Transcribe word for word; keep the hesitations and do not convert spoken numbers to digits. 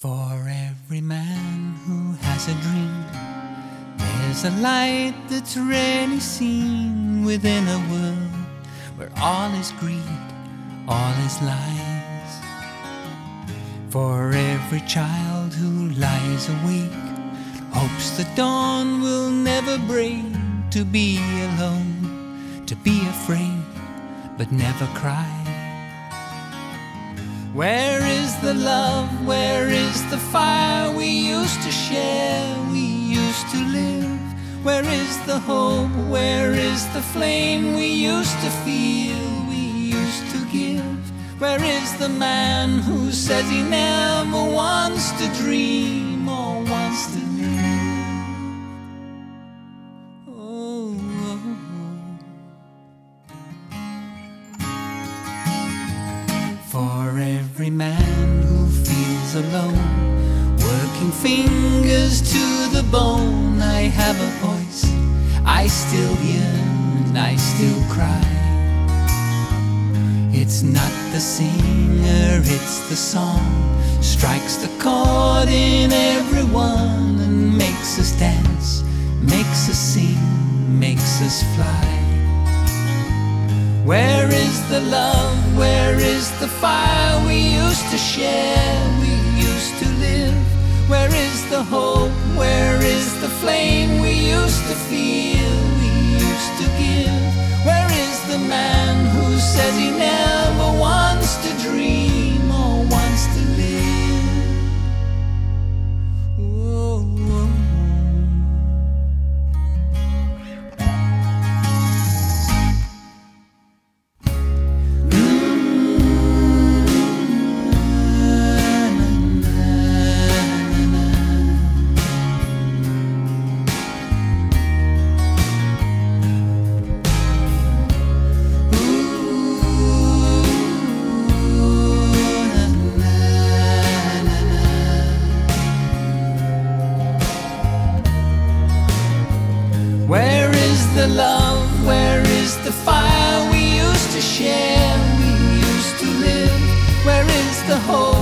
For every man who has a dream, there's a light that's rarely seen within a world where all is greed, all is lies. For every child who lies awake, hopes the dawn will never break, to be alone, to be afraid, but never cry. Where is the love, where is the fire we used to share, we used to live? Where is the hope, where is the flame we used to feel, we used to give? Where is the man who says he never wants to dream or wants to live? Oh, oh, oh. For every man who feels alone, working fingers to the bone, I have a voice, I still yearn, I still cry. It's not the singer, it's the song, strikes the chord in everyone and makes us dance, makes us sing, makes us fly. Where is the love, where is the fire we used to share, we used to live? Where is the hope, where is the flame we used to feel, we used to give? Where is the man who says he never wants to dream or wants to live? Whoa, whoa, where is the love, where is the fire we used to share, we used to live? Where is the hope?